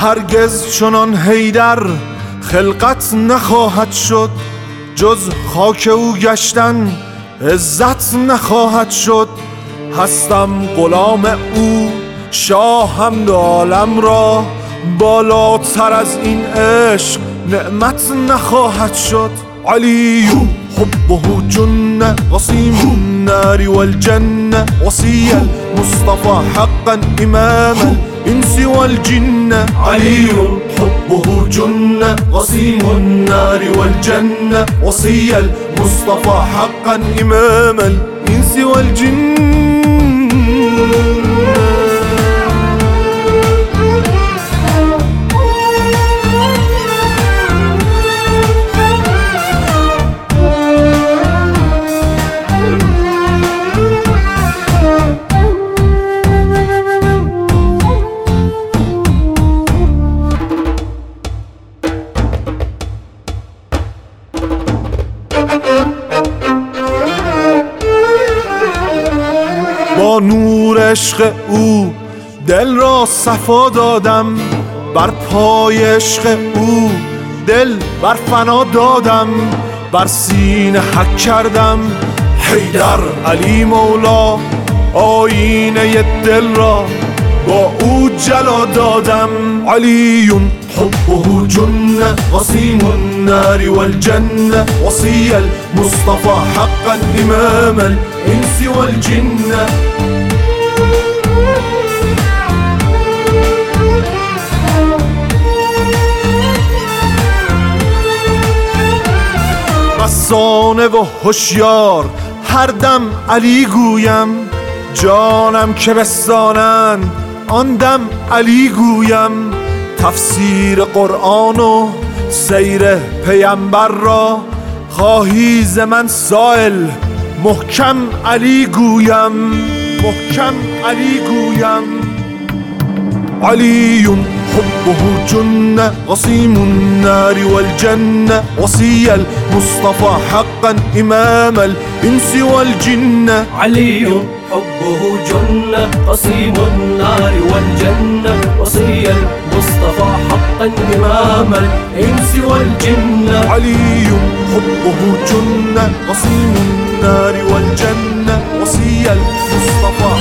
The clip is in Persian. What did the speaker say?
هرگز چنان حیدر خلقت نخواهد شد، جز خاک او گشتن عزت نخواهد شد. هستم غلام او، شاهم دو عالم را، بالاتر از این عشق نعمت نخواهد شد. علی حبه جنة قصيم النار والجنة، وصي المصطفى حقا إمام الإنس والجنة. علي حبه جنة قصيم النار والجنة، وصي المصطفى حقا إمام الإنس والجنة. با نور عشق او دل را صفا دادم، بر پای عشق او دل بر فنا دادم. بر سینه حک کردم حیدر علی مولا، آینه دل را با او جلا دادم. علی حبه جنة قصيم النار والجنة، وصي المصطفى حقا إمام الإنس والجنة. مستانه و هوشیار هر دم علی گویم، جانم که بستانند آن دم علی گویم. تفسیر قرآن و سیر پیمبر را خواهی ز من سائل، محکم علی گویم، محکم علی گویم. علی حبه جنة قصيم النار والجنة، وصي المصطفى حقا إمام الإنس والجنة. علي حبه جنة قصيم النار والجنة، وصي المصطفى حقا إمام الإنس والجنة. علي حبه جنة قصيم النار والجنة، وصي المصطفى